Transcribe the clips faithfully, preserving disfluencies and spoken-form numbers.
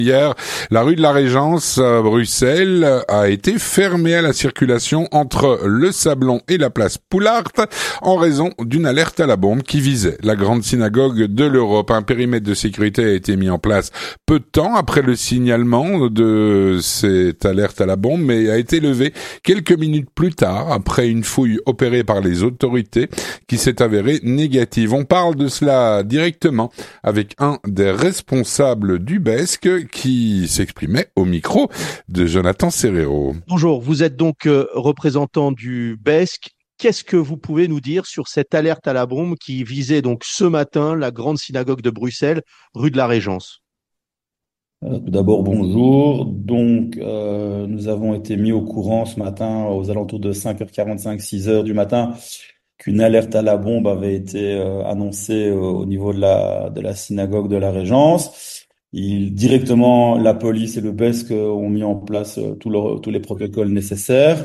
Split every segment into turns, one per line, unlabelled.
Hier, la rue de la Régence à Bruxelles a été fermée à la circulation entre le Sablon et la place Poulart en raison d'une alerte à la bombe qui visait la grande synagogue de l'Europe. Un périmètre de sécurité a été mis en place peu de temps après le signalement de cette alerte à la bombe, mais a été levé quelques minutes plus tard après une fouille opérée par les autorités qui s'est avérée négative. On parle de cela directement avec un des responsables du B E S C qui s'exprimait au micro de Jonathan Serrero.
Bonjour, vous êtes donc euh, représentant du B E S C. Qu'est-ce que vous pouvez nous dire sur cette alerte à la bombe qui visait donc ce matin la grande synagogue de Bruxelles, rue de la Régence?
Euh, Tout d'abord, bonjour. Donc, euh, nous avons été mis au courant ce matin, aux alentours de cinq heures quarante-cinq, six heures du matin, qu'une alerte à la bombe avait été euh, annoncée euh, au niveau de la, de la synagogue de la Régence. Il, directement, la police et le B E S C ont mis en place euh, tous leurs- tous les protocoles nécessaires.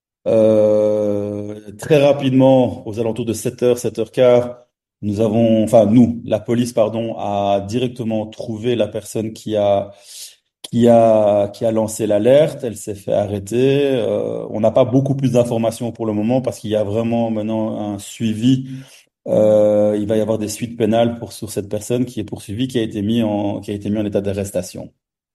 Euh, très rapidement, aux alentours de sept heures, sept heures quinze, nous avons, enfin nous, la police, pardon, a directement trouvé la personne qui a qui a qui a lancé l'alerte. Elle s'est fait arrêter. Euh, on n'a pas beaucoup plus d'informations pour le moment parce qu'il y a vraiment maintenant un suivi. Euh, il va y avoir des suites pénales pour sur cette personne qui est poursuivie, qui a été mis en qui a été mis en état d'arrestation.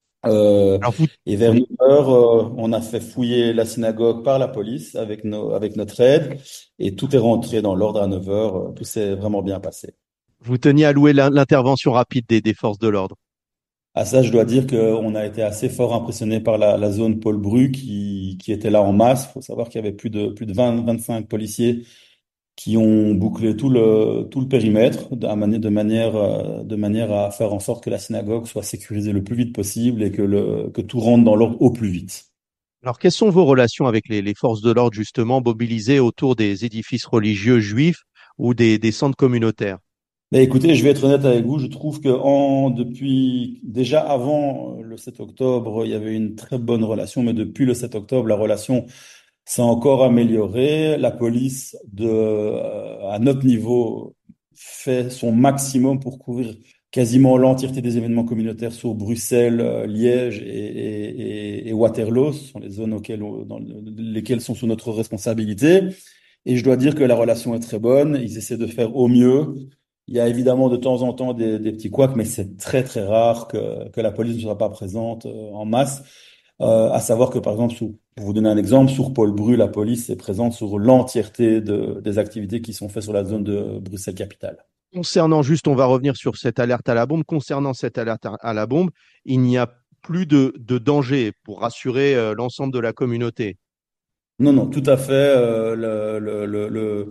Euh,
Alors vous,
et vers
oui,
neuf heures, euh, on a fait fouiller la synagogue par la police avec nos, avec notre aide et tout est rentré dans l'ordre à neuf heures. Euh, Tout s'est vraiment bien passé.
vous teniez à louer l'in- l'intervention rapide des, des forces de l'ordre.
À ça, je dois dire qu'on a été assez fort impressionné par la, la zone Paul Bru qui, qui était là en masse. Il faut savoir qu'il y avait plus de, plus de vingt, vingt-cinq policiers qui ont bouclé tout le, tout le périmètre de manière, de manière, euh, de manière à faire en sorte que la synagogue soit sécurisée le plus vite possible et que le, que tout rentre dans l'ordre au plus vite.
Alors quelles sont vos relations avec les, les forces de l'ordre justement mobilisées autour des édifices religieux juifs ou des, des centres communautaires?
Ben écoutez, je vais être honnête avec vous, je trouve que en, depuis déjà avant euh, le sept octobre, il y avait une très bonne relation, mais depuis le sept octobre, la relation s'est encore améliorée. La police, de, euh, à notre niveau, fait son maximum pour couvrir quasiment l'entièreté des événements communautaires sur Bruxelles, euh, Liège et, et, et- et Waterloo. Ce sont les zones auxquelles, on- dans lesquelles sont sous notre responsabilité. Et je dois dire que la relation est très bonne. Ils essaient de faire au mieux. Il y a évidemment de temps en temps des, des petits couacs, mais c'est très très rare que, que la police ne soit pas présente euh, en masse. Euh, à savoir que par exemple, sur- pour vous donner un exemple, sur Paul Bru, la police est présente sur l'entièreté de- des activités qui sont faites sur la zone de Bruxelles-Capitale.
Concernant juste, on va revenir sur cette alerte à la bombe. Concernant cette alerte à à la bombe, il n'y a plus de, de danger pour rassurer euh, l'ensemble de la communauté.
Non, non, tout à fait. euh, le, le, le, le,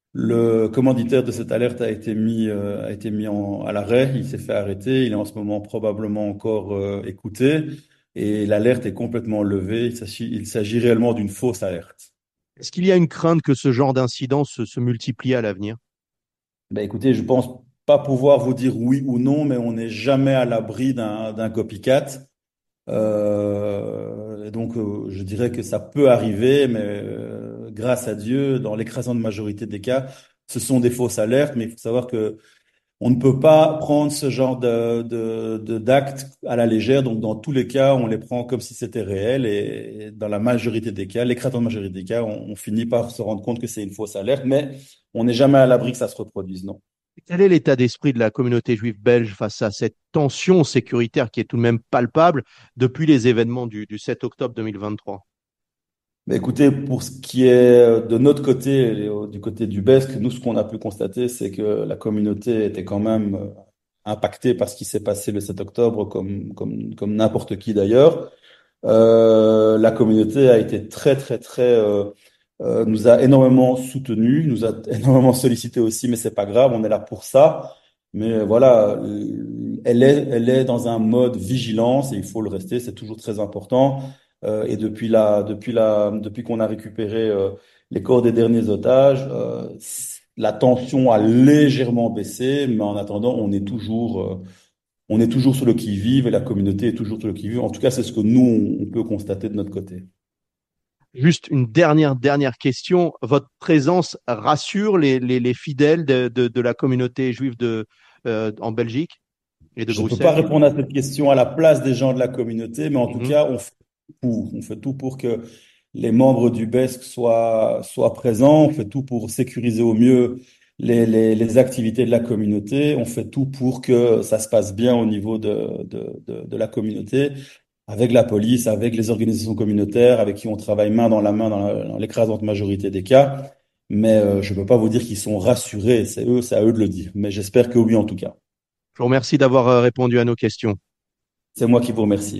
le commanditaire de cette alerte a été mis, euh, a été mis en, à l'arrêt. Il s'est fait arrêter. Il est en ce moment probablement encore euh, écouté. Et l'alerte est complètement levée. Il s'agit, il s'agit réellement d'une fausse alerte.
Est-ce qu'il y a une crainte que ce genre d'incident se, se multiplie à l'avenir?
Ben écoutez, je pense pas pouvoir vous dire oui ou non, mais on n'est jamais à l'abri d'un d'un copycat. Euh, et donc, euh, je dirais que ça peut arriver, mais euh, grâce à Dieu, dans l'écrasante majorité des cas, ce sont des fausses alertes. Mais il faut savoir que on ne peut pas prendre ce genre de, de, de- d'actes à la légère. Donc, dans tous les cas, on les prend comme si c'était réel. Et, et dans la majorité des cas, l'écrasante majorité des cas, on, on finit par se rendre compte que c'est une fausse alerte. Mais on n'est jamais à l'abri que ça se reproduise, non.
Quel est l'état d'esprit de la communauté juive belge face à cette tension sécuritaire qui est tout de même palpable depuis les événements du, du sept octobre deux mille vingt-trois?
Mais écoutez, pour ce qui est de notre côté, et au- du côté du B E S C, nous, ce qu'on a pu constater, c'est que la communauté était quand même euh, impactée par ce qui s'est passé le sept octobre, comme, comme, comme n'importe qui d'ailleurs. Euh, la communauté a été très, très, très, euh, euh, nous a énormément soutenus, nous a énormément sollicité aussi, mais c'est pas grave, on est là pour ça. Mais euh, voilà, euh, elle est, elle est dans un mode vigilance et il faut le rester, c'est toujours très important. Euh, et depuis la, depuis la, depuis qu'on a récupéré euh, les corps des derniers otages, euh, la tension a légèrement baissé, mais en attendant, on est toujours, euh, on est toujours sur le qui-vive et la communauté est toujours sur le qui-vive. En tout cas, c'est ce que nous, on peut constater de notre côté.
Juste une dernière, dernière question. Votre présence rassure les, les, les fidèles de, de, de la communauté juive de, euh, en Belgique? et de
Je ne peux pas
Bruxelles?
répondre à cette question à la place des gens de la communauté, mais en tout
Mhm.
cas, on fait tout pour, on fait tout pour que les membres du B E S C soient, soient présents, on fait tout pour sécuriser au mieux les, les, les activités de la communauté, on fait tout pour que ça se passe bien au niveau de, de, de, de la communauté, avec la police, avec les organisations communautaires, avec qui on travaille main dans la main dans la- dans l'écrasante majorité des cas. Mais euh, je ne peux pas vous dire qu'ils sont rassurés, c'est eux, c'est à eux de le dire. Mais j'espère que oui en tout cas.
Je vous remercie d'avoir euh, répondu à nos questions.
C'est moi qui vous remercie.